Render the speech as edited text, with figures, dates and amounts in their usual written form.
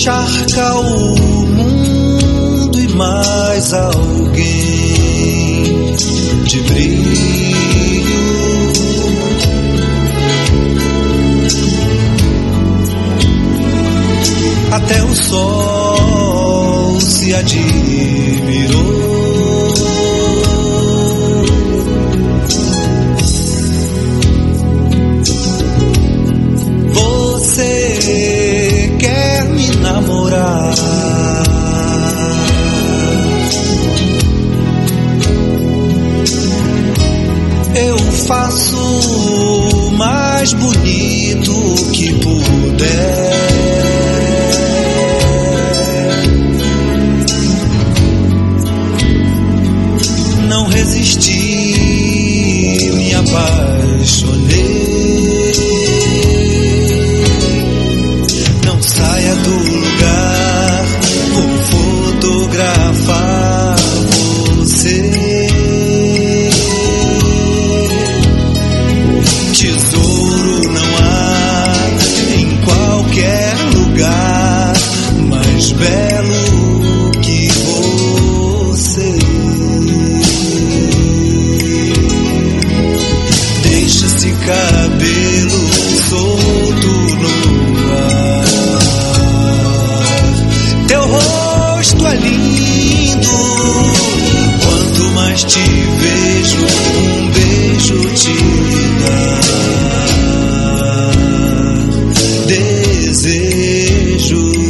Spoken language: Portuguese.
encharca o mundo e mais alguém de brilho. Até o sol se admirou. Você quer me namorar? Eu faço o mais bonito que puder. Não resisti, me apaixonei. Não saia do lugar, vou fotografar você. Tesouro não há em qualquer lugar mais belo que você. Deixa esse cabelo solto no ar. Teu rosto é lindo. Quanto mais te vejo, um beijo te dá. Desejo